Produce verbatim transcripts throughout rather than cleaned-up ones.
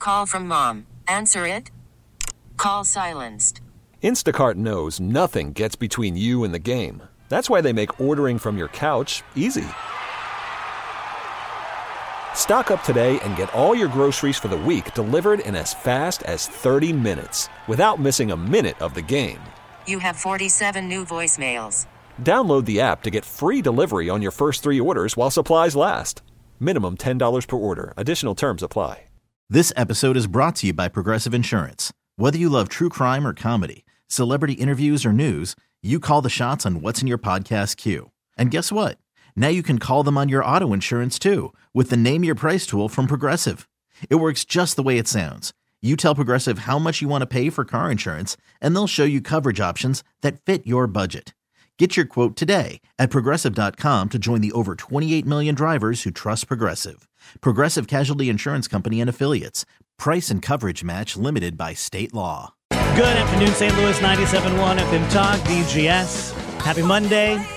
call from mom. Answer it. Call silenced. Instacart knows nothing gets between you and the game. That's why they make ordering from your couch easy. Stock up today and get all your groceries for the week delivered in as fast as thirty minutes without missing a minute of the game. You have forty-seven new voicemails. Download the app to get free delivery on your first three orders while supplies last. Minimum ten dollars per order. Additional terms apply. This episode is brought to you by Progressive Insurance. Whether you love true crime or comedy, celebrity interviews or news, you call the shots on what's in your podcast queue. And guess what? Now you can call them on your auto insurance too with the Name Your Price tool from Progressive. It works just the way it sounds. You tell Progressive how much you want to pay for car insurance, and they'll show you coverage options that fit your budget. Get your quote today at Progressive dot com to join the over twenty-eight million drivers who trust Progressive. Progressive Casualty Insurance Company and Affiliates. Price and coverage match limited by state law. Good afternoon, Saint Louis, ninety-seven point one F M Talk, D G S. Happy Monday.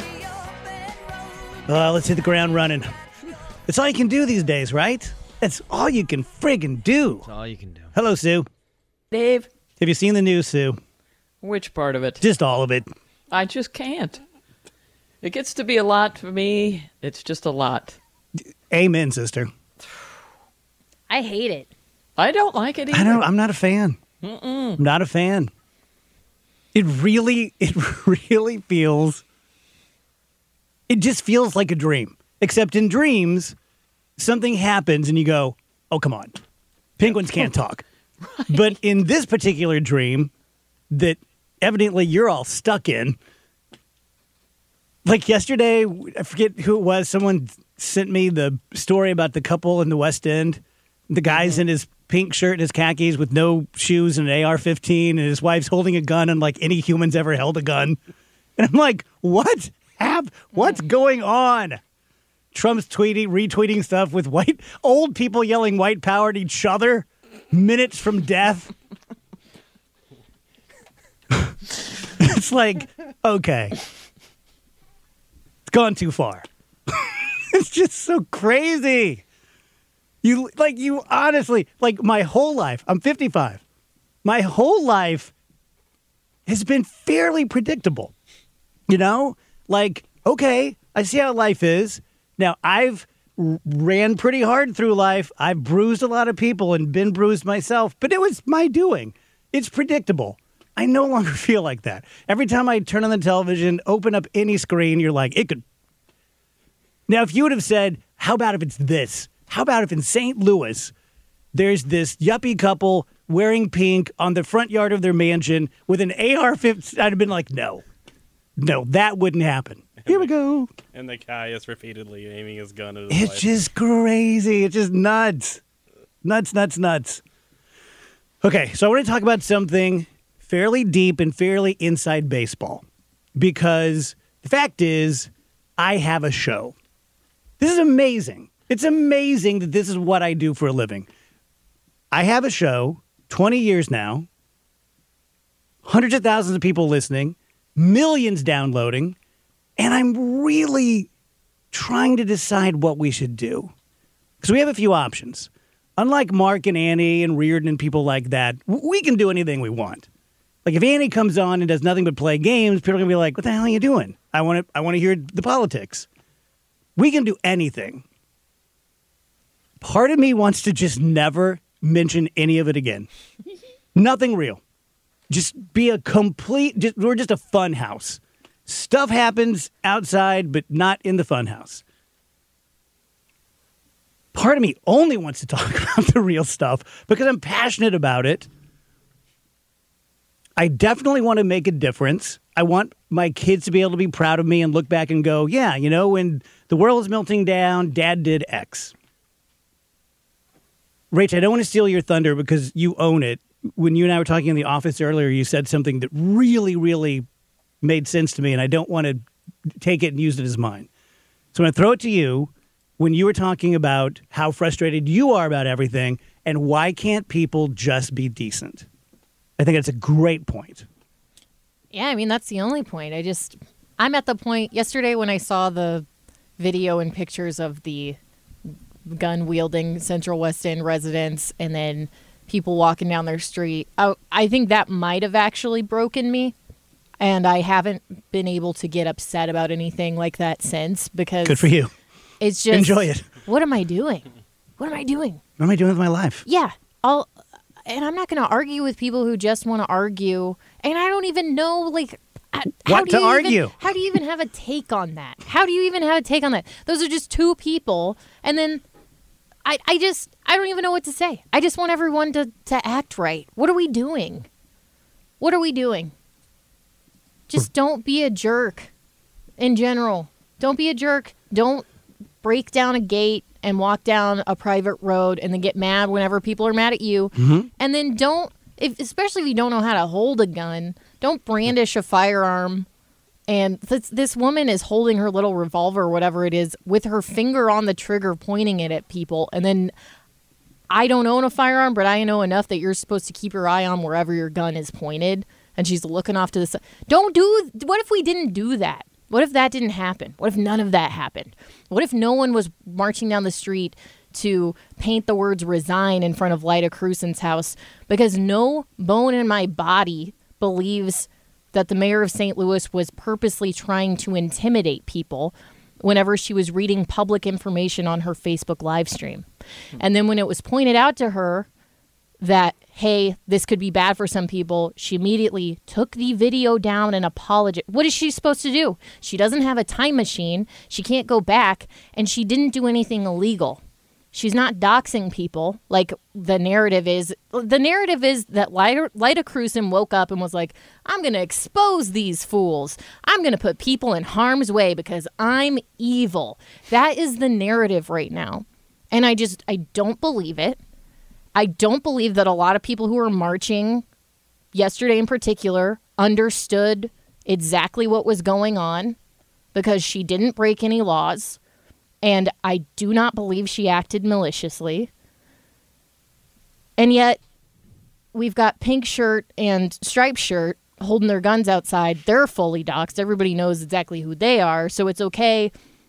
Uh, let's hit the ground running. That's all you can do these days, right? That's all you can friggin' do. That's all you can do. Hello, Sue. Dave. Have you seen the news, Sue? Which part of it? Just all of it. I just can't. It gets to be a lot for me. It's just a lot. Amen, sister. I hate it. I don't like it either. I don't. I'm not a fan. Mm-mm. I'm not a fan. It really, it really feels. It just feels like a dream. Except in dreams, something happens and you go, "Oh, come on, penguins can't talk." Right. But in this particular dream, that evidently you're all stuck in. Like yesterday, I forget who it was. Someone sent me the story about the couple in the West End. The guy's mm-hmm. in his pink shirt and his khakis with no shoes and an A R fifteen, and his wife's holding a gun, unlike any human's ever held a gun. And I'm like, what? Have, what's going on? Trump's tweeting, retweeting stuff with white old people yelling white power at each other minutes from death. It's like, okay. It's gone too far. It's just so crazy. You like you honestly, like my whole life, I'm fifty-five. My whole life has been fairly predictable. You know? Like, okay, I see how life is. Now, I've r- ran pretty hard through life. I've bruised a lot of people and been bruised myself, but it was my doing. It's predictable. I no longer feel like that. Every time I turn on the television, open up any screen, you're like, it could. Now, if you would have said, how about if it's this? How about if in Saint Louis, there's this yuppie couple wearing pink on the front yard of their mansion with an A R fifteen? I'd have been like, no. No, that wouldn't happen. Here we go. And the guy is repeatedly aiming his gun at his It's wife. just crazy. It's just nuts. Nuts, nuts, nuts. Okay, so I want to talk about something fairly deep and fairly inside baseball. Because the fact is, I have a show. This is amazing. It's amazing that this is what I do for a living. I have a show, twenty years now, hundreds of thousands of people listening, millions downloading, and I'm really trying to decide what we should do. Because we have a few options. Unlike Mark and Annie and Reardon and people like that, we can do anything we want. Like if Annie comes on and does nothing but play games, people are going to be like, what the hell are you doing? I want to I want to hear the politics. We can do anything. Part of me wants to just never mention any of it again. Nothing real. Just be a complete, just, we're just a fun house. Stuff happens outside, but not in the fun house. Part of me only wants to talk about the real stuff because I'm passionate about it. I definitely want to make a difference. I want my kids to be able to be proud of me and look back and go, yeah, you know, when the world is melting down, Dad did X. Rach, I don't want to steal your thunder because you own it. When you and I were talking in the office earlier, you said something that really, really made sense to me, and I don't want to take it and use it as mine. So I'm going to throw it to you when you were talking about how frustrated you are about everything and why can't people just be decent. I think that's a great point. Yeah, I mean, that's the only point. I just, I'm at the point, yesterday when I saw the video and pictures of the gun wielding Central West End residents and then people walking down their street. I, I think that might have actually broken me. And I haven't been able to get upset about anything like that since because Good for you. It's just Enjoy it. What am I doing? What am I doing? What am I doing with my life? Yeah, I'll, and I'm not going to argue with people who just want to argue. And I don't even know, like, how What do to you argue? Even, how do you even have a take on that? How do you even have a take on that? Those are just two people, and then I, I just, I don't even know what to say. I just want everyone to, to act right. What are we doing? What are we doing? Just don't be a jerk in general. Don't be a jerk. Don't break down a gate and walk down a private road and then get mad whenever people are mad at you. Mm-hmm. And then don't, if, especially if you don't know how to hold a gun, don't brandish a firearm. And this, this woman is holding her little revolver or whatever it is with her finger on the trigger pointing it at people. And then I don't own a firearm, but I know enough that you're supposed to keep your eye on wherever your gun is pointed. And she's looking off to the side. Don't do, what if we didn't do that? What if that didn't happen? What if none of that happened? What if no one was marching down the street to paint the words resign in front of Lyda Crusen's house? Because no bone in my body believes that the mayor of Saint Louis was purposely trying to intimidate people whenever she was reading public information on her Facebook live stream. And then when it was pointed out to her that, hey, this could be bad for some people, she immediately took the video down and apologized. What is she supposed to do? She doesn't have a time machine. She can't go back, and she didn't do anything illegal. She's not doxing people like the narrative is. The narrative is that Lyda, Lyda Crusen woke up and was like, I'm going to expose these fools. I'm going to put people in harm's way because I'm evil. That is the narrative right now. And I just, I don't believe it. I don't believe that a lot of people who were marching yesterday in particular understood exactly what was going on because she didn't break any laws. And I do not believe she acted maliciously. And yet we've got pink shirt and striped shirt holding their guns outside. They're fully doxxed. Everybody knows exactly who they are. So it's okay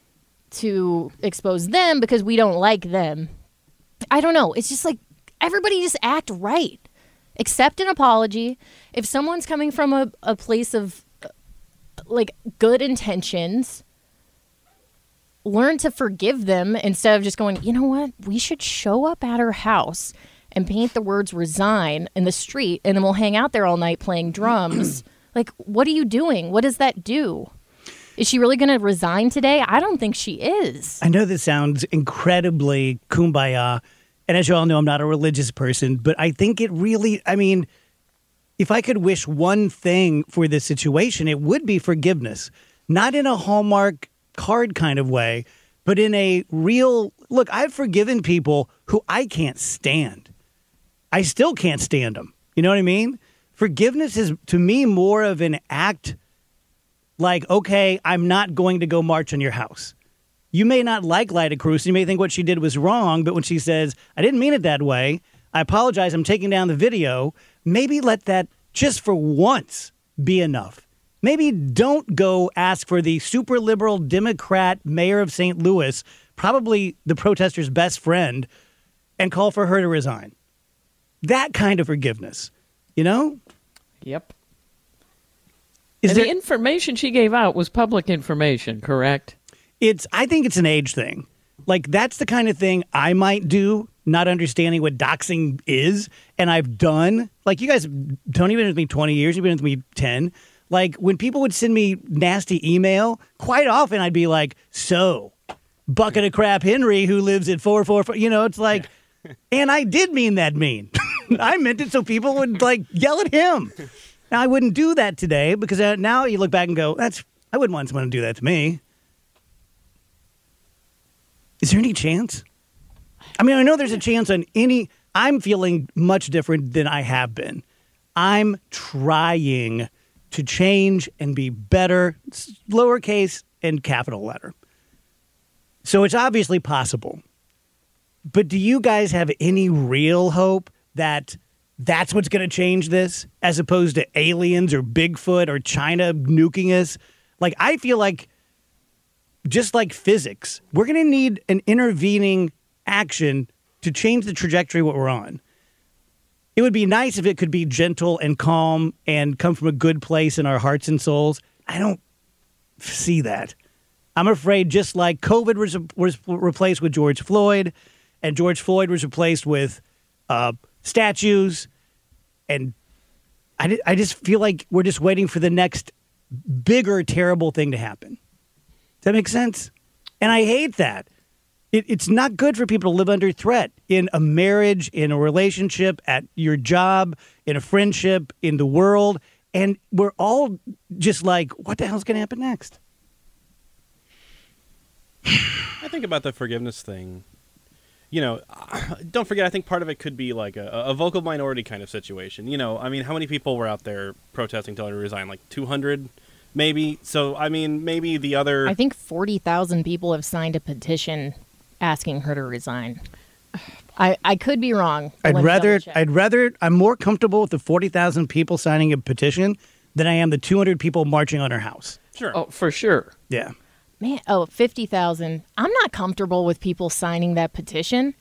to expose them because we don't like them. I don't know. It's just like, everybody just act right. Accept an apology. If someone's coming from a, a place of, like, good intentions, learn to forgive them instead of just going, you know what? We should show up at her house and paint the words resign in the street, and then we'll hang out there all night playing drums. Like, what are you doing? What does that do? Is she really going to resign today? I don't think she is. I know this sounds incredibly kumbaya. And as you all know, I'm not a religious person, but I think it really, I mean, if I could wish one thing for this situation, it would be forgiveness. Not in a Hallmark card kind of way, but in a real, look, I've forgiven people who I can't stand. I still can't stand them. You know what I mean? Forgiveness is, to me, more of an act like, okay, I'm not going to go march on your house. You may not like Lyda Crusen. You may think what she did was wrong, but when she says, I didn't mean it that way, I apologize, I'm taking down the video, maybe let that just for once be enough. Maybe don't go ask for the super liberal Democrat mayor of Saint Louis, probably the protesters' best friend, and call for her to resign. That kind of forgiveness, you know? Yep. Is and there, the information she gave out was public information, correct? It's. I think it's an age thing. Like, that's the kind of thing I might do, not understanding what doxing is, and I've done. Like, you guys, Tony, been with me twenty years, you've been with me ten. Like, when people would send me nasty email, quite often I'd be like, so, bucket of crap Henry, who lives at four four four, you know, it's like, and I did mean that mean. I meant it so people would, like, yell at him. Now, I wouldn't do that today, because now you look back and go, that's, I wouldn't want someone to do that to me. Is there any chance? I mean, I know there's a chance on any. I'm feeling much different than I have been. I'm trying to change and be better, lowercase and capital letter. So it's obviously possible. But do you guys have any real hope that that's what's going to change this, as opposed to aliens or Bigfoot or China nuking us? Like, I feel like, just like physics, we're going to need an intervening action to change the trajectory of what we're on. It would be nice if it could be gentle and calm and come from a good place in our hearts and souls. I don't see that. I'm afraid just like COVID was, was replaced with George Floyd, and George Floyd was replaced with uh, statues, and I, I just feel like we're just waiting for the next bigger, terrible thing to happen. Does that make sense? And I hate that. It, it's not good for people to live under threat in a marriage, in a relationship, at your job, in a friendship, in the world. And we're all just like, what the hell's going to happen next? I think about the forgiveness thing. You know, don't forget, I think part of it could be like a, a vocal minority kind of situation. You know, I mean, how many people were out there protesting telling her to resign? Like two hundred, maybe? So, I mean, maybe the other... I think forty thousand people have signed a petition asking her to resign. I, I could be wrong. I'd Let me rather, double check. I'd rather, I'm more comfortable with the forty thousand people signing a petition than I am the two hundred people marching on her house. Sure. Oh, for sure. Yeah. Man, oh, fifty thousand. I'm not comfortable with people signing that petition.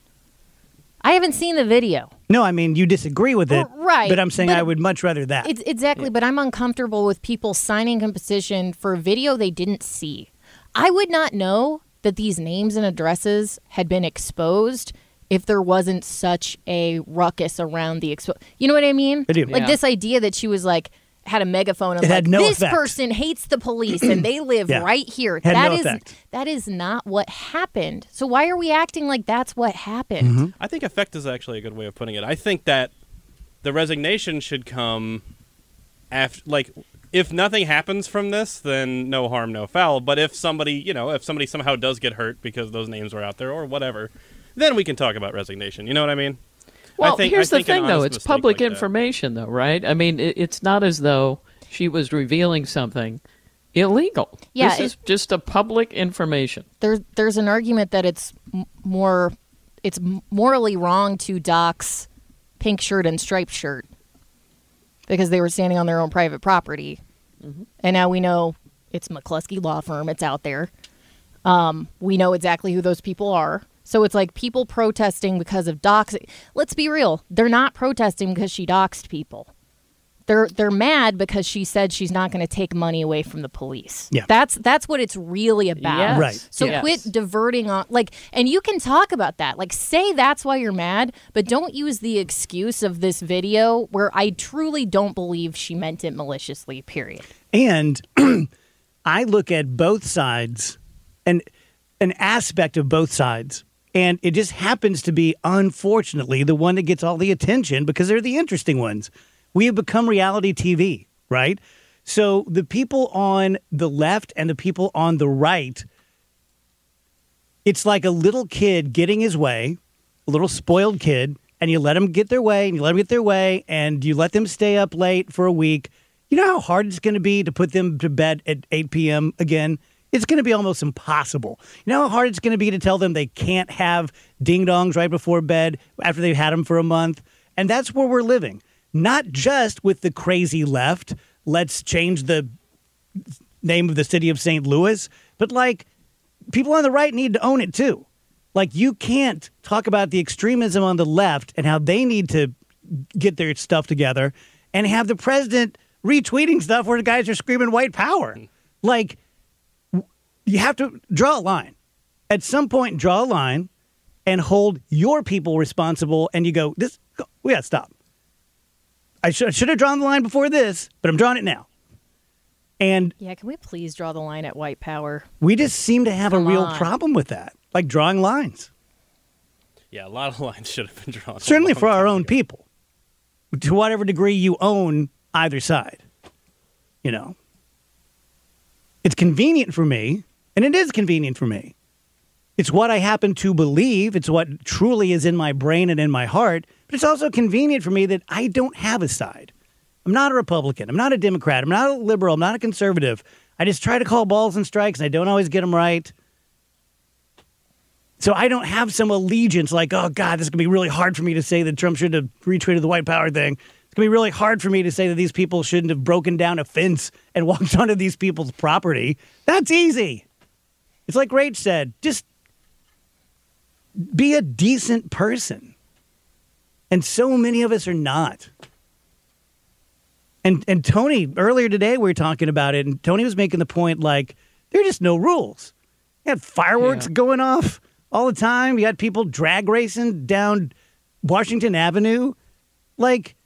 I haven't seen the video. No, I mean, you disagree with it. Right, But I'm saying but- I would much rather that. It's exactly, but I'm uncomfortable with people signing a petition for a video they didn't see. I would not know that these names and addresses had been exposed if there wasn't such a ruckus around the expo. You know what I mean? I do. Like Yeah. this idea that she was like had a megaphone and It like had no this effect. person hates the police and they live Yeah. right here. Had That no is effect. that is not what happened. So why are we acting like that's what happened? Mm-hmm. I think effect is actually a good way of putting it. I think that the resignation should come after, like, if nothing happens from this, then no harm, no foul. But if somebody, you know, if somebody somehow does get hurt because those names were out there or whatever, then we can talk about resignation. You know what I mean? Well, I think, here's I the think an thing, though. honest It's mistake public like that- information, though, right? I mean, it, it's not as though she was revealing something illegal. Yeah, This it- is just a public information. There's there's an argument that it's m- more it's m- morally wrong to dox pink shirt and striped shirt because they were standing on their own private property, and now we know it's McCluskey Law Firm. It's out there. Um, we know exactly who those people are. So it's like people protesting because of doxing. Let's be real. They're not protesting because she doxed people. They're they're mad because she said she's not going to take money away from the police. Yeah. That's that's what it's really about. Yes. Right. So Yes. quit diverting on like and you can talk about that. Like say that's why you're mad, but don't use the excuse of this video where I truly don't believe she meant it maliciously, period. And I look at both sides and an aspect of both sides. And it just happens to be, unfortunately, the one that gets all the attention because they're the interesting ones. We have become reality T V, right? So the people on the left and the people on the right, it's like a little kid getting his way, a little spoiled kid, and you let them get their way, and you let them get their way, and you let them stay up late for a week. You know how hard it's going to be to put them to bed at eight p.m. again? It's going to be almost impossible. You know how hard it's going to be to tell them they can't have ding-dongs right before bed after they've had them for a month? And that's where we're living. Not just with the crazy left, let's change the name of the city of Saint Louis, but like people on the right need to own it too. Like you can't talk about the extremism on the left and how they need to get their stuff together and have the president retweeting stuff where the guys are screaming white power. Like you have to draw a line. At some point, draw a line and hold your people responsible. And you go, "This, we got to stop. I should, I should have drawn the line before this, but I'm drawing it now." And Yeah, can we please draw the line at white power? we just seem to have Come a real on. problem with that, like drawing lines. Yeah, a lot of lines should have been drawn. a Certainly long for our time own ago. people, to whatever degree you own either side. You know, it's convenient for me, and it is convenient for me. It's what I happen to believe. It's what truly is in my brain and in my heart. But it's also convenient for me that I don't have a side. I'm not a Republican. I'm not a Democrat. I'm not a liberal. I'm not a conservative. I just try to call balls and strikes, and I don't always get them right. So I don't have some allegiance like, oh, God, this is going to be really hard for me to say that Trump shouldn't have retweeted the white power thing. It's going to be really hard for me to say that these people shouldn't have broken down a fence and walked onto these people's property. That's easy. It's like Rach said, just be a decent person. And so many of us are not. And and Tony, earlier today we were talking about it, and Tony was making the point like, there are just no rules. You had fireworks Yeah. going off all the time. You had people drag racing down Washington Avenue. Like,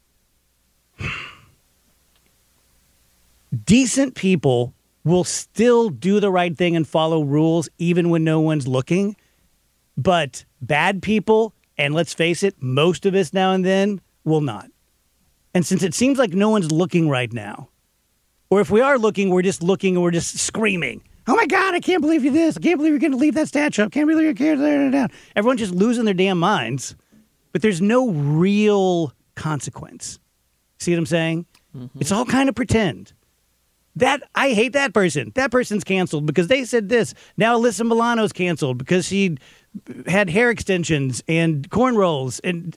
decent people will still do the right thing and follow rules even when no one's looking. But bad people, and let's face it, most of us now and then, will not. And since it seems like no one's looking right now, or if we are looking, we're just looking and we're just screaming, oh my God, I can't believe you this. I can't believe you're going to leave that statue. I can't believe you're going to tear it down. Everyone's just losing their damn minds. But there's no real consequence. See what I'm saying? Mm-hmm. It's all kind of pretend. That I hate that person. That person's canceled because they said this. Now Alyssa Milano's canceled because she had hair extensions and cornrows, and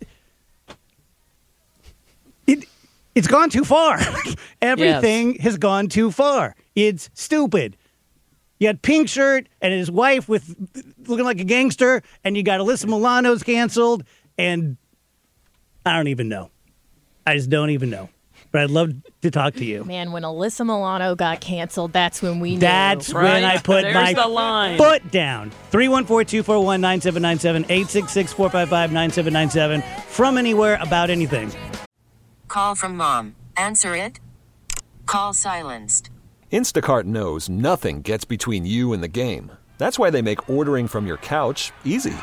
it it's gone too far. Everything yes. has gone too far. It's stupid. You had Pink Shirt and his wife with looking like a gangster, and you got Alyssa Milano's canceled, and I don't even know. I just don't even know. But I'd love to talk to you. Man, when Alyssa Milano got canceled, that's when we knew. That's right? when I put There's my the line. foot down. three one four, two four one, nine seven nine seven, eight six six, four five five, nine seven nine seven. From anywhere, about anything. Call from mom. Answer it. Call silenced. Instacart knows nothing gets between you and the game. That's why they make ordering from your couch easy.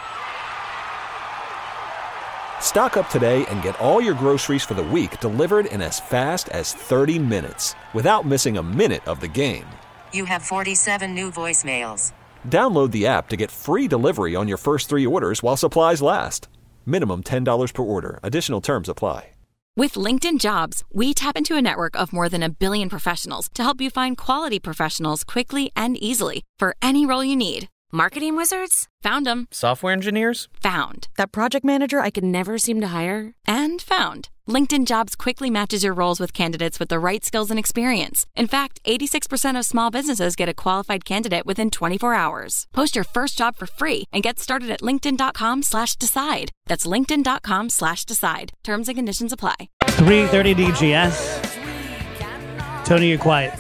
Stock up today and get all your groceries for the week delivered in as fast as thirty minutes without missing a minute of the game. You have forty-seven new voicemails. Download the app to get free delivery on your first three orders while supplies last. Minimum ten dollars per order. Additional terms apply. With LinkedIn Jobs, we tap into a network of more than a billion professionals to help you find quality professionals quickly and easily for any role you need. Marketing wizards? Found them. Software engineers? Found. That project manager I could never seem to hire? And found. LinkedIn Jobs quickly matches your roles with candidates with the right skills and experience. In fact, eighty-six percent of small businesses get a qualified candidate within twenty-four hours. Post your first job for free and get started at linkedin.com slash decide. That's linkedin.com slash decide. Terms and conditions apply. three thirty D G S. Tony, you're quiet.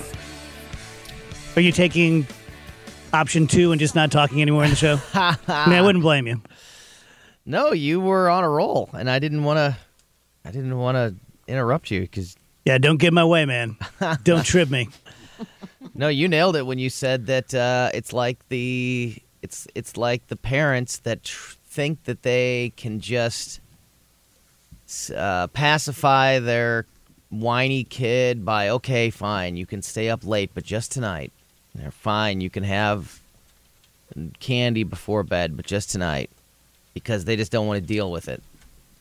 Are you taking option two and just not talking anymore in the show? I mean, I wouldn't blame you. No, you were on a roll, and I didn't want to. I didn't want to interrupt you because. Yeah, don't get in my way, man. Don't trip me. No, you nailed it when you said that uh, it's like the it's it's like the parents that tr- think that they can just uh, pacify their whiny kid by, okay, fine, you can stay up late, but just tonight. They're fine, you can have candy before bed, but just tonight, because they just don't want to deal with it.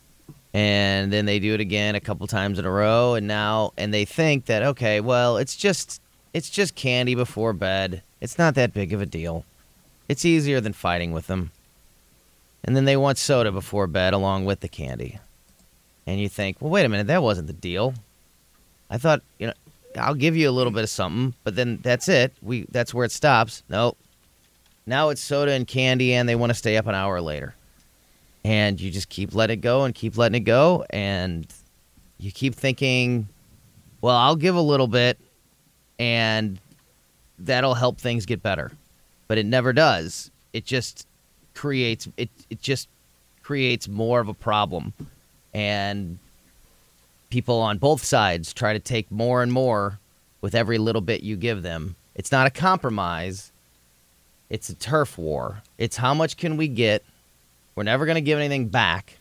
And then they do it again a couple times in a row, and now and they think that, okay, well, it's just it's just candy before bed. It's not that big of a deal. It's easier than fighting with them. And then they want soda before bed along with the candy. And you think, well, wait a minute, that wasn't the deal. I thought, you know, I'll give you a little bit of something, but then that's it. We that's where it stops. No. Now it's soda and candy, and they want to stay up an hour later. And you just keep letting it go and keep letting it go, and you keep thinking, well, I'll give a little bit, and that'll help things get better. But it never does. It just creates it. It just creates more of a problem, and people on both sides try to take more and more with every little bit you give them. It's not a compromise. It's a turf war. It's how much can we get? We're never going to give anything back.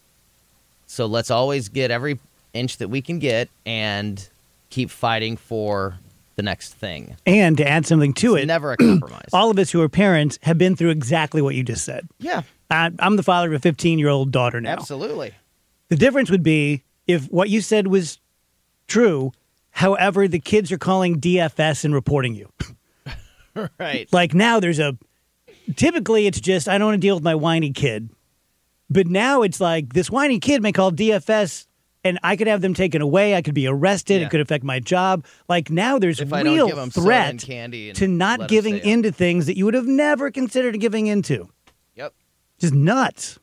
So let's always get every inch that we can get and keep fighting for the next thing. And to add something to it's it, never a compromise. All of us who are parents have been through exactly what you just said. Yeah. I, I'm the father of a fifteen-year-old daughter now. Absolutely. The difference would be if what you said was true, however, the kids are calling D F S and reporting you. Right. Like now there's a, typically it's just, I don't want to deal with my whiny kid. But now it's like this whiny kid may call D F S and I could have them taken away. I could be arrested. Yeah. It could affect my job. Like now there's If real I don't give them soda threat and candy and to let not 'em giving stay up. into things that you would have never considered giving into. Yep. Just nuts.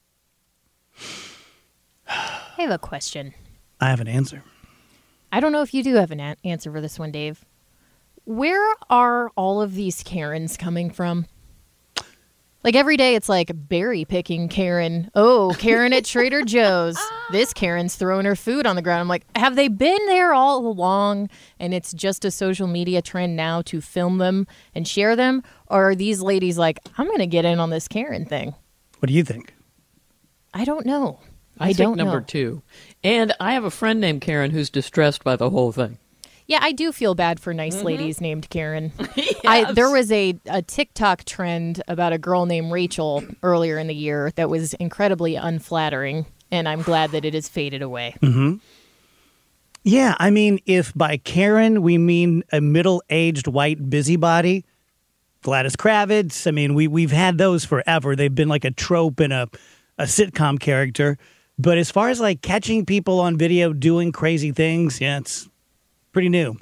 I have a question. I have an answer. I don't know if you do have an a- answer for this one, Dave. Where are all of these Karens coming from? Like every day it's like berry picking Karen. Oh, Karen at Trader Joe's. This Karen's throwing her food on the ground. I'm like, have they been there all along and it's just a social media trend now to film them and share them? Or are these ladies like, I'm going to get in on this Karen thing? What do you think? I don't know. I, I think don't number know. two. And I have a friend named Karen who's distressed by the whole thing. Yeah, I do feel bad for nice ladies named Karen. Yes. I, there was a, a TikTok trend about a girl named Rachel earlier in the year that was incredibly unflattering, and I'm glad that it has faded away. Mm-hmm. Yeah, I mean, if by Karen we mean a middle-aged white busybody, Gladys Kravitz, I mean, we, we've had those forever. They've been like a trope in a, a sitcom character. But as far as like catching people on video doing crazy things, yeah, it's pretty new.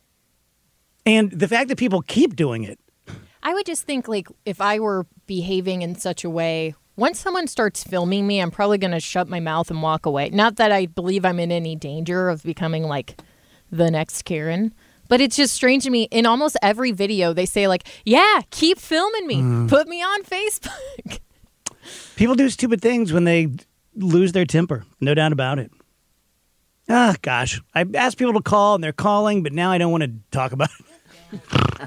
And the fact that people keep doing it. I would just think, like, if I were behaving in such a way, once someone starts filming me, I'm probably going to shut my mouth and walk away. Not that I believe I'm in any danger of becoming, like, the next Karen. But it's just strange to me. In almost every video, they say, like, yeah, keep filming me. Mm. Put me on Facebook. People do stupid things when they lose their temper. No doubt about it. Ah, gosh. I asked people to call, and they're calling, but now I don't want to talk about it.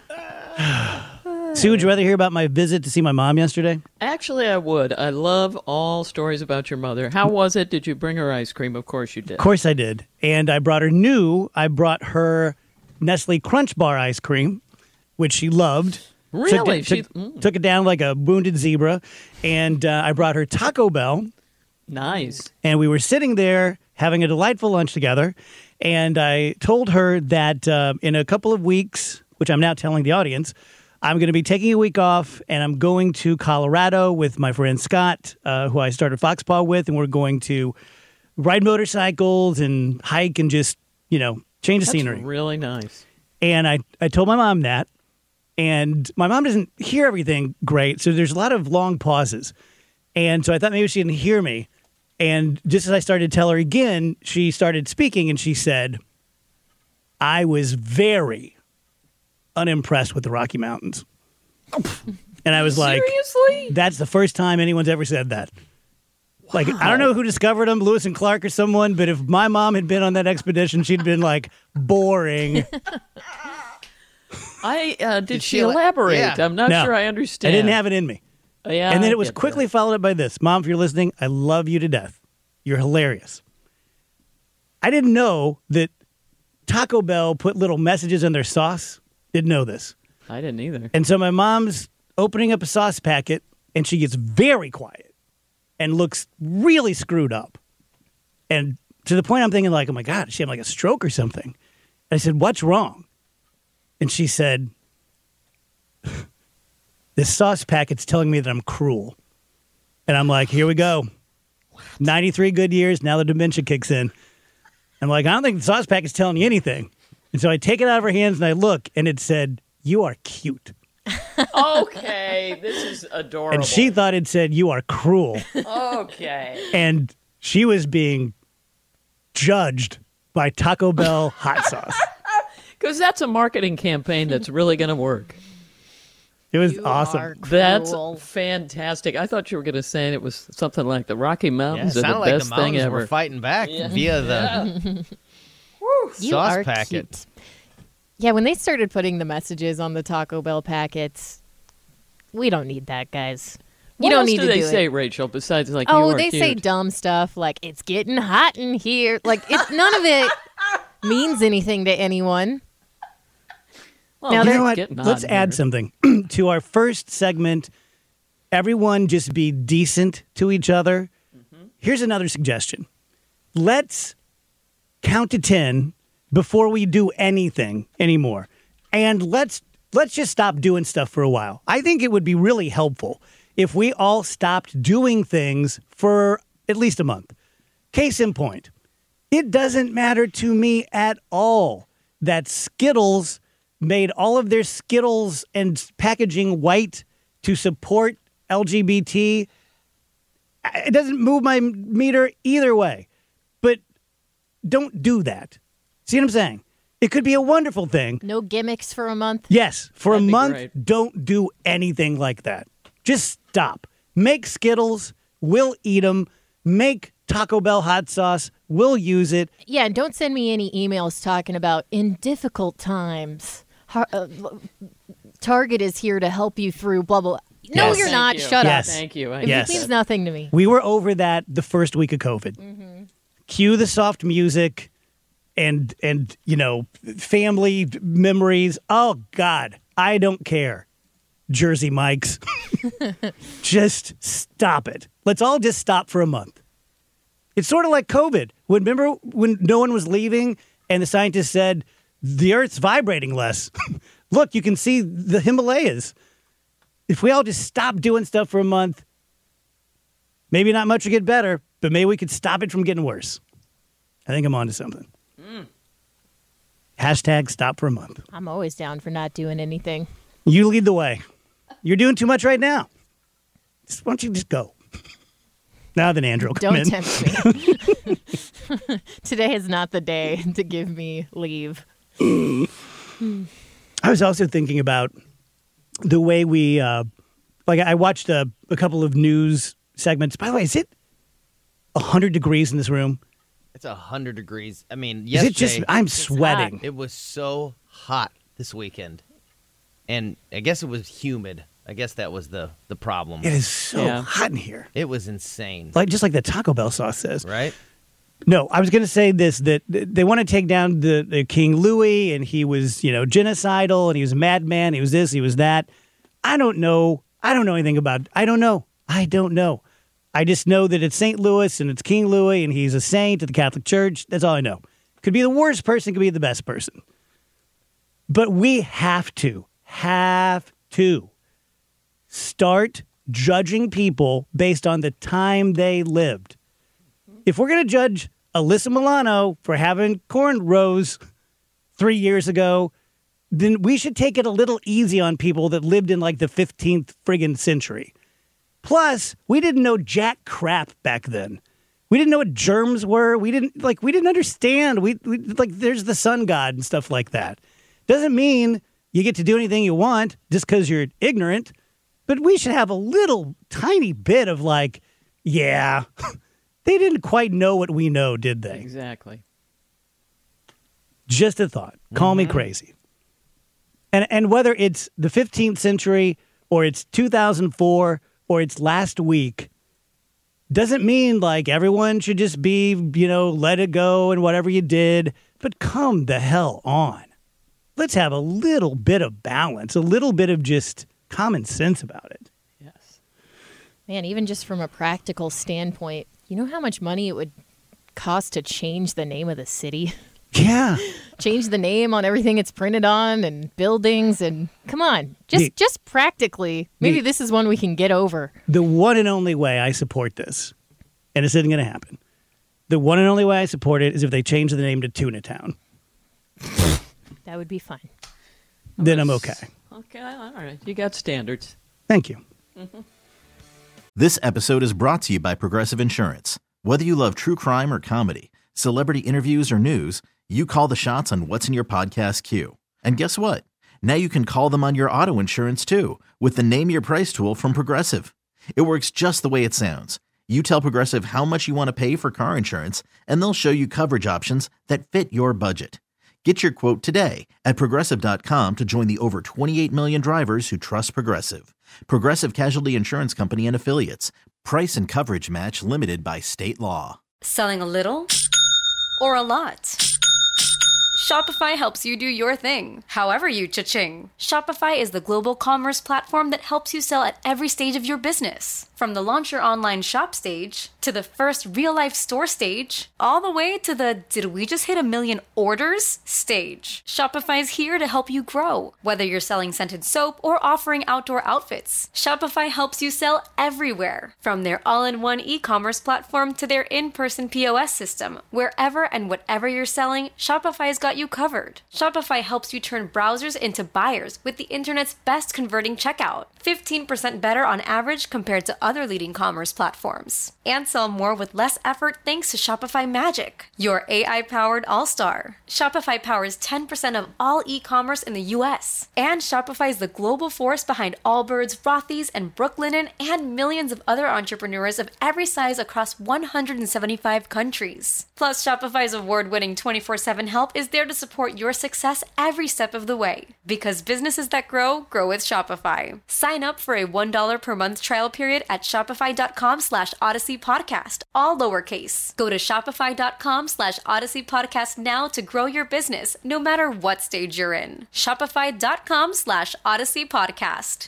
Sue, would you rather hear about my visit to see my mom yesterday? Actually, I would. I love all stories about your mother. How was it? Did you bring her ice cream? Of course you did. Of course I did. And I brought her new. I brought her Nestle Crunch Bar ice cream, which she loved. Really? Took it, She- took, mm. took it down like a wounded zebra. And uh, I brought her Taco Bell. Nice. And we were sitting there having a delightful lunch together. And I told her that uh, in a couple of weeks, which I'm now telling the audience, I'm going to be taking a week off, and I'm going to Colorado with my friend Scott, uh, who I started Foxpaw with, and we're going to ride motorcycles and hike and just, you know, change the That's scenery. really nice. And I, I told my mom that, and my mom doesn't hear everything great, so there's a lot of long pauses. And so I thought maybe she didn't hear me. And just as I started to tell her again, she started speaking, and she said, I was very unimpressed with the Rocky Mountains. And I was like, Seriously? that's the first time anyone's ever said that. Like, I don't know who discovered them, Lewis and Clark or someone, but if my mom had been on that expedition, she'd been like, boring. I uh, did, Did she she ele- elaborate? Yeah. I'm not No. sure I I understand. didn't have it in me. Yeah, And then I it was get quickly that. followed up by this. Mom, if you're listening, I love you to death. You're hilarious. I didn't know that Taco Bell put little messages in their sauce. Didn't know this. I didn't either. And so my mom's opening up a sauce packet, and she gets very quiet and looks really screwed up. And to the point I'm thinking, like, oh, my God, does she have like a stroke or something? And I said, what's wrong? And she said, this sauce packet's telling me that I'm cruel. And I'm like, here we go. ninety-three good years, now the dementia kicks in. I'm like, I don't think the sauce packet's telling you anything. And so I take it out of her hands and I look, and it said, you are cute. Okay, this is adorable. And she thought it said, you are cruel. Okay. And she was being judged by Taco Bell hot sauce. Because that's a marketing campaign that's really going to work. It was You awesome. are That's cruel. fantastic. I thought you were going to say it was something like the Rocky Yeah, it Mountains are sounded the like best the thing mountains ever. were fighting back via the You sauce are packet. cute. Yeah, when they started putting the messages on the Taco Bell packets, we don't need that, guys. You What don't else need do to they do say, it. Rachel? Besides, like, you Oh, are they say cute? dumb stuff like "it's getting hot in here." Like, it, none of it means anything to anyone. Well, Now You they're know what? getting Let's on add here. something to our first segment. Everyone just be decent to each other. Mm-hmm. Here's another suggestion. Let's count to ten before we do anything anymore. And let's let's just stop doing stuff for a while. I think it would be really helpful if we all stopped doing things for at least a month. Case in point, it doesn't matter to me at all that Skittles made all of their Skittles and packaging white to support L G B T It doesn't move my meter either way. But don't do that. See what I'm saying? It could be a wonderful thing. No gimmicks for a month? Yes. For That'd a be month, great. don't do anything like that. Just stop. Make Skittles. We'll eat them. Make Taco Bell hot sauce. We'll use it. Yeah, and don't send me any emails talking about in difficult times. Har- uh, Target is here to help you through blah, blah. No, Yes. you're Thank not. you. Shut Yes. up. Thank you. I It Yes. means nothing to me. We were over that the first week of COVID. Mm-hmm. Cue the soft music and, and you know, family memories. Oh, God. I don't care. Jersey Mike's. Just stop it. Let's all just stop for a month. It's sort of like COVID. When, remember when no one was leaving and the scientists said, the Earth's vibrating less. Look, you can see the Himalayas. If we all just stop doing stuff for a month, maybe not much will get better, but maybe we could stop it from getting worse. I think I'm onto something. Mm. Hashtag stop for a month. I'm always down for not doing anything. You lead the way. You're doing too much right now. Just, why don't you just go? Now then, Andrew will come Don't in. tempt me. Today is not the day to give me leave. I was also thinking about the way we, uh, like, I watched a, a couple of news segments. By the way, is it one hundred degrees in this room? It's one hundred degrees. I mean, Is yesterday, it just, I'm sweating. it was so hot this weekend. And I guess it was humid. I guess that was the, the problem. It is so Yeah. hot in here. It was insane. Like, just like the Taco Bell sauce says. Right? No, I was going to say this, that they want to take down the, the King Louis, and he was, you know, genocidal, and he was a madman, he was this, he was that. I don't know. I don't know anything about, I don't know. I don't know. I just know that it's Saint Louis, and it's King Louis, and he's a saint of the Catholic Church. That's all I know. Could be the worst person, could be the best person. But we have to, have to start judging people based on the time they lived. If we're going to judge Alyssa Milano for having cornrows three years ago, then we should take it a little easy on people that lived in like the fifteenth friggin' century. Plus, we didn't know jack crap back then. We didn't know what germs were. We didn't like. We didn't understand. We, we like. There's the sun god and stuff like that. Doesn't mean you get to do anything you want just because you're ignorant. But we should have a little tiny bit of like, yeah, they didn't quite know what we know, did they? Exactly. Just a thought. Call me crazy. And and whether it's the fifteenth century or it's two thousand four or it's last week, doesn't mean like everyone should just be, you know, let it go and whatever you did. But come the hell on. Let's have a little bit of balance, a little bit of just common sense about it. Yes. Man, even just from a practical standpoint, you know how much money it would cost to change the name of the city? Yeah. Change the name on everything it's printed on and buildings and come on. Just The- just practically. Maybe The- this is one we can get over. The one and only way I support this, and this isn't going to happen, the one and only way I support it is if they change the name to Tuna Town. That would be fine. Then I'm okay. Okay, all right. You got standards. Thank you. This episode is brought to you by Progressive Insurance. Whether you love true crime or comedy, celebrity interviews or news, you call the shots on what's in your podcast queue. And guess what? Now you can call them on your auto insurance too with the Name Your Price tool from Progressive. It works just the way it sounds. You tell Progressive how much you want to pay for car insurance, and they'll show you coverage options that fit your budget. Get your quote today at Progressive dot com to join the over twenty-eight million drivers who trust Progressive. Progressive Casualty Insurance Company and Affiliates. Price and coverage match limited by state law. Selling a little or a lot? Shopify helps you do your thing, however you cha-ching. Shopify is the global commerce platform that helps you sell at every stage of your business. From the launch your online shop stage, to the first real-life store stage, all the way to the did we just hit a million orders stage. Shopify's here to help you grow. Whether you're selling scented soap or offering outdoor outfits, Shopify helps you sell everywhere. From their all-in-one e-commerce platform to their in-person P O S system, wherever and whatever you're selling, Shopify's got got you covered. Shopify helps you turn browsers into buyers with the internet's best converting checkout. fifteen percent better on average compared to other leading commerce platforms. And sell more with less effort thanks to Shopify Magic, your A I-powered all-star. Shopify powers ten percent of all e-commerce in the U S. And Shopify is the global force behind Allbirds, Rothy's, and Brooklinen, and millions of other entrepreneurs of every size across one hundred seventy-five countries. Plus, Shopify's award-winning twenty-four seven help is there to support your success every step of the way. Because businesses that grow, grow with Shopify. Sign up for a one dollar per month trial period at shopify.com slash Odyssey Podcast, all lowercase. Go to shopify.com slash Odyssey Podcast now to grow your business, no matter what stage you're in. Shopify.com slash Odyssey Podcast.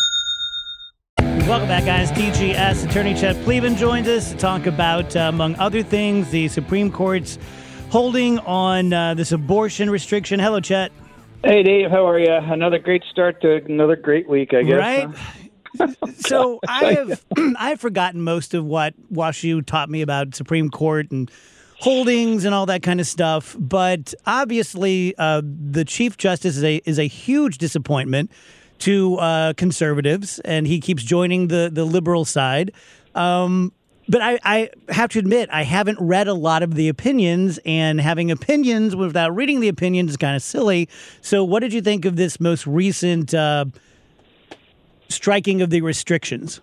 Welcome back, guys. D G S Attorney Chet Pleven joins us to talk about, uh, among other things, the Supreme Court's holding on uh, this abortion restriction. Hello, Chet. Hey, Dave. How are you? Another great start to another great week, I guess. Right? Huh? So I have I have forgotten most of what WashU taught me about Supreme Court and holdings and all that kind of stuff. But obviously, uh, the Chief Justice is a is a huge disappointment to uh, conservatives, and he keeps joining the the liberal side. Um, but I, I have to admit, I haven't read a lot of the opinions, and having opinions without reading the opinions is kind of silly. So what did you think of this most recent uh, striking of the restrictions?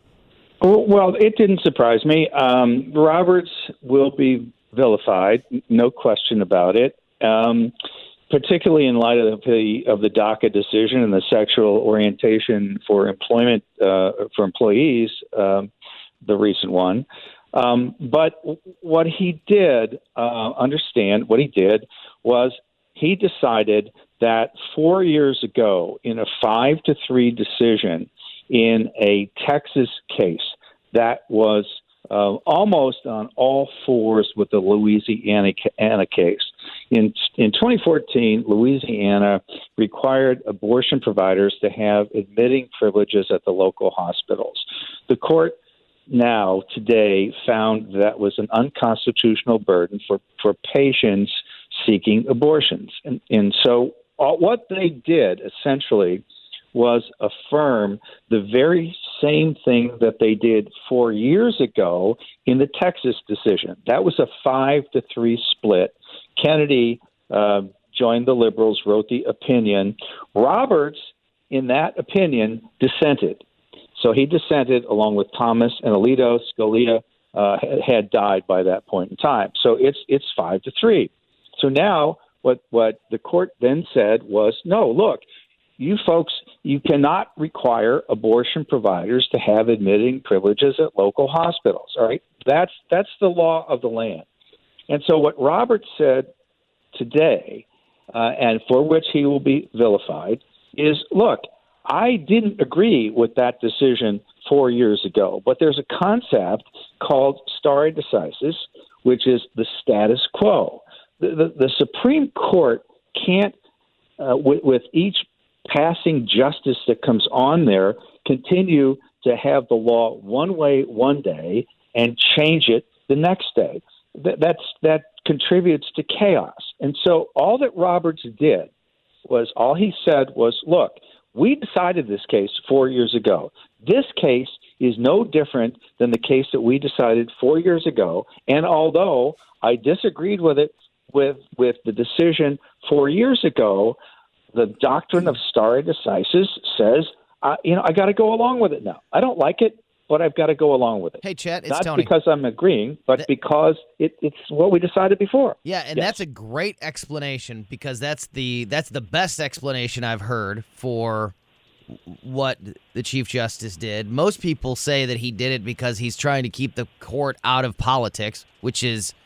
Well, it didn't surprise me. Um, Roberts will be vilified, no question about it. Um, particularly in light of the of the DACA decision and the sexual orientation for employment uh, for employees, um, the recent one. Um, but what he did, uh, understand what he did was he decided that four years ago, in a five to three decision in a Texas case that was uh, almost on all fours with the Louisiana case. In in twenty fourteen, Louisiana required abortion providers to have admitting privileges at the local hospitals. The court now, today, found that was an unconstitutional burden for, for patients seeking abortions. And, and so all, what they did, essentially, was affirm the very same thing that they did four years ago in the Texas decision. That was a five to three split. Kennedy uh, joined the liberals, wrote the opinion. Roberts, in that opinion, dissented. So he dissented along with Thomas and Alito. Scalia uh, had died by that point in time. So it's it's five to three. So now what what the court then said was, no, look, you folks, you cannot require abortion providers to have admitting privileges at local hospitals. All right, that's that's the law of the land. And so what Roberts said today, uh, and for which he will be vilified, is, look, I didn't agree with that decision four years ago, but there's a concept called stare decisis, which is the status quo. The, the, the Supreme Court can't, uh, with, with each passing justice that comes on there, continue to have the law one way one day and change it the next day. That, that's, that contributes to chaos. And so all that Roberts did was, all he said was, look, we decided this case four years ago. This case is no different than the case that we decided four years ago. And although I disagreed with it, with, with the decision four years ago, the doctrine of stare decisis says, uh, you know, I got to go along with it now. I don't like it, but I've got to go along with it. Hey, Chet, it's Not Tony. because I'm agreeing, but Th- because it, it's what we decided before. Yeah, and yes. That's a great explanation, because that's the that's the best explanation I've heard for what the Chief Justice did. Most people say that he did it because he's trying to keep the court out of politics, which is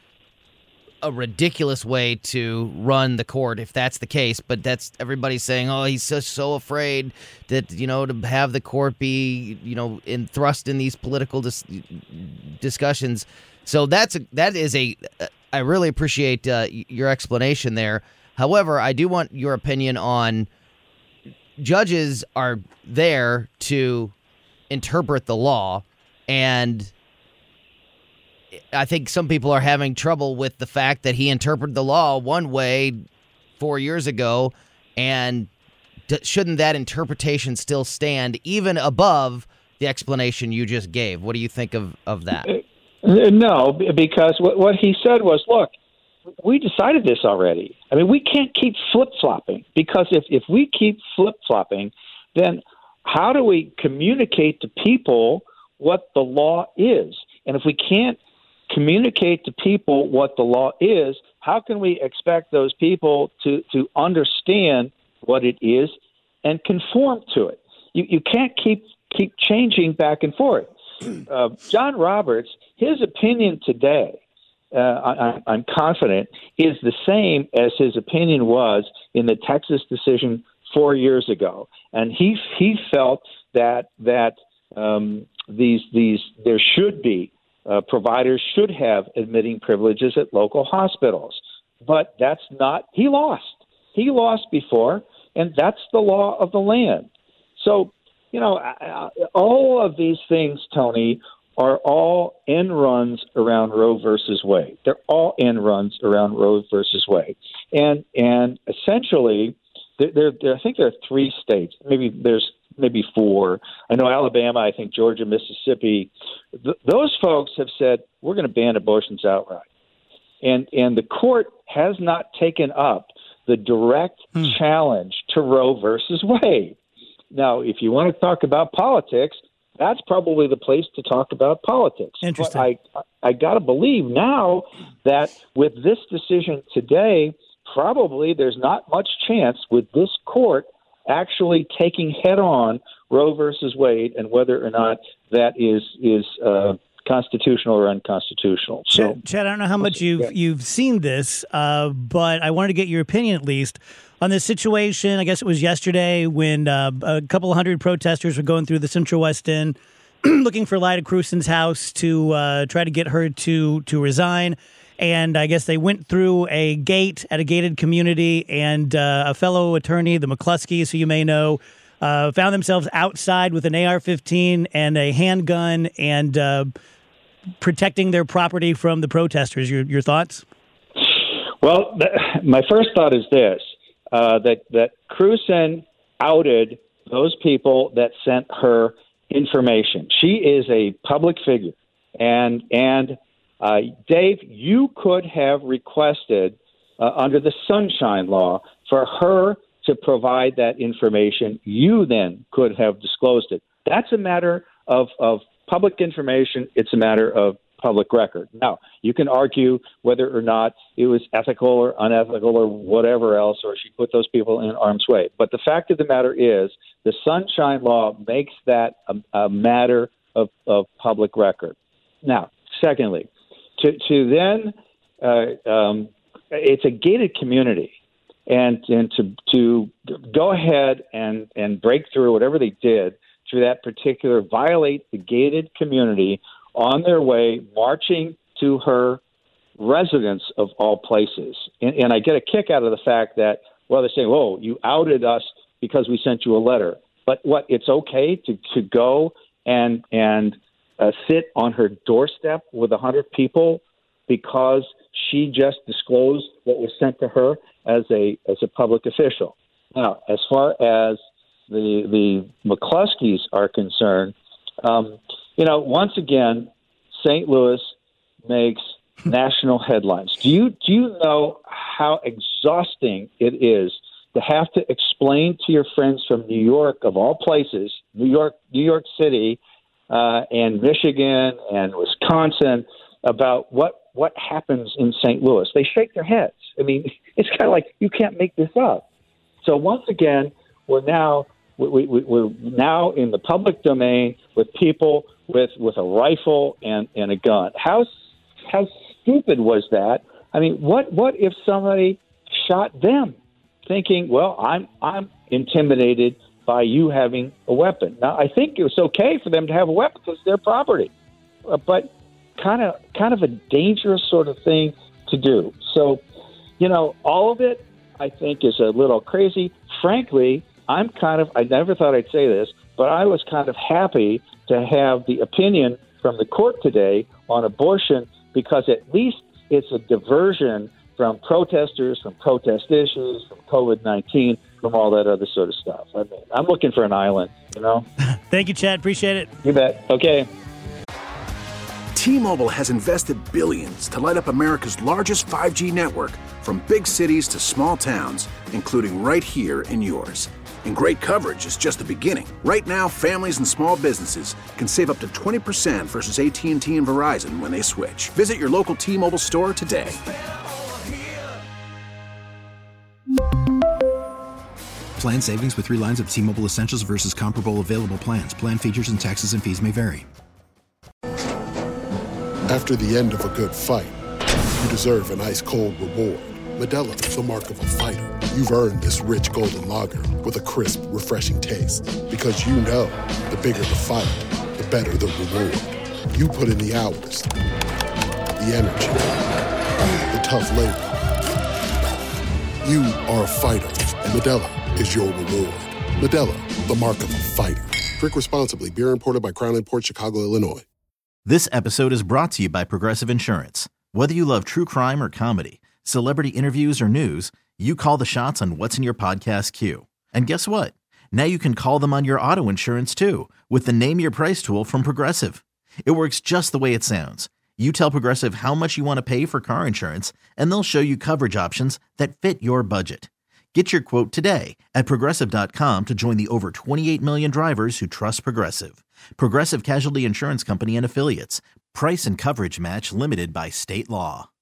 a ridiculous way to run the court if that's the case. But that's everybody's saying, oh, he's so, so afraid that, you know, to have the court be, you know, in thrust in these political dis- discussions. So that's a, that is a I really appreciate uh, your explanation there. However, I do want your opinion on judges are there to interpret the law, and I think some people are having trouble with the fact that he interpreted the law one way four years ago, and d- shouldn't that interpretation still stand even above the explanation you just gave? What do you think of, of that? No, because what, what he said was, look, we decided this already. I mean, we can't keep flip-flopping, because if, if we keep flip-flopping, then how do we communicate to people what the law is? And if we can't communicate to people what the law is, how can we expect those people to, to understand what it is and conform to it? You, you can't keep keep changing back and forth. Uh, John Roberts, his opinion today, uh, I, I'm confident, is the same as his opinion was in the Texas decision four years ago, and he he felt that that um, these these there should be uh, providers should have admitting privileges at local hospitals, but that's not. He lost. He lost before, and that's the law of the land. So, you know, all of these things, Tony, are all end runs around Roe versus Wade. They're all end runs around Roe versus Wade, and and essentially, there, there, there I think there are three states. Maybe there's maybe four. I know Alabama. I think Georgia, Mississippi. Th- those folks have said we're going to ban abortions outright, and and the court has not taken up the direct hmm. challenge to Roe versus Wade. Now, if you want to talk about politics, that's probably the place to talk about politics. Interesting. But I, I got to believe now that with this decision today, probably there's not much chance with this court actually taking head on Roe versus Wade and whether or not that is is uh, constitutional or unconstitutional. So, Chad, Chad, I don't know how much you've yeah. you've seen this, uh, but I wanted to get your opinion at least on this situation. I guess it was yesterday when uh, a couple of hundred protesters were going through the Central West End looking for Lyda Krewson's house to uh, try to get her to to resign. And I guess they went through a gate at a gated community, and uh, a fellow attorney, the McCluskeys, who you may know, uh, found themselves outside with an A R fifteen and a handgun and uh, protecting their property from the protesters. Your, your thoughts? Well, th- my first thought is this. Uh, that that Krewson outed those people that sent her information. She is a public figure, and and uh, Dave, you could have requested uh, under the Sunshine Law for her to provide that information. You then could have disclosed it. That's a matter of of public information. It's a matter of public record. Now, you can argue whether or not it was ethical or unethical or whatever else, or she put those people in harm's way. But the fact of the matter is the Sunshine Law makes that a, a matter of, of public record. Now, secondly, to, to then, uh, um, it's a gated community, and, and to, to go ahead and, and break through whatever they did through that particular, violate the gated community on their way, marching to her residence of all places. And, and I get a kick out of the fact that, well, they're saying, whoa, you outed us because we sent you a letter. But what, it's okay to, to go and and uh, sit on her doorstep with a hundred people because she just disclosed what was sent to her as a as a public official. Now, as far as the, the McCluskeys are concerned, um, you know, once again, Saint Louis makes national headlines. Do you do you know how exhausting it is to have to explain to your friends from New York, of all places, New York, New York City, uh, and Michigan and Wisconsin, about what what happens in Saint Louis? They shake their heads. I mean, it's kind of like you can't make this up. So once again, we're now we, we, we're now in the public domain with people with with a rifle and, and a gun. How how stupid was that? I mean, what what if somebody shot them, thinking, well, I'm I'm intimidated by you having a weapon. Now, I think it's okay for them to have a weapon because it's their property, uh, but kind of kind of a dangerous sort of thing to do. So, you know, all of it, I think, is a little crazy. Frankly, I'm kind of, I never thought I'd say this, but I was kind of happy to have the opinion from the court today on abortion, because at least it's a diversion from protesters, from protest issues, from COVID nineteen, from all that other sort of stuff. I mean, I'm looking for an island, you know? Thank you, Chad. Appreciate it. You bet. Okay. T-Mobile has invested billions to light up America's largest five G network, from big cities to small towns, including right here in yours. And great coverage is just the beginning. Right now, families and small businesses can save up to twenty percent versus A T and T and Verizon when they switch. Visit your local T-Mobile store today. Plan savings with three lines of T-Mobile Essentials versus comparable available plans. Plan features and taxes and fees may vary. After the end of a good fight, you deserve an ice-cold reward. Modelo, the mark of a fighter. You've earned this rich golden lager with a crisp, refreshing taste. Because you know, the bigger the fight, the better the reward. You put in the hours, the energy, the tough labor. You are a fighter, and Modelo is your reward. Modelo, the mark of a fighter. Drink responsibly. Beer imported by Crown Imports, Chicago, Illinois. This episode is brought to you by Progressive Insurance. Whether you love true crime or comedy, celebrity interviews or news, you call the shots on what's in your podcast queue. And guess what? Now you can call them on your auto insurance too with the Name Your Price tool from Progressive. It works just the way it sounds. You tell Progressive how much you want to pay for car insurance, and they'll show you coverage options that fit your budget. Get your quote today at Progressive dot com to join the over twenty-eight million drivers who trust Progressive. Progressive Casualty Insurance Company and Affiliates. Price and coverage match limited by state law.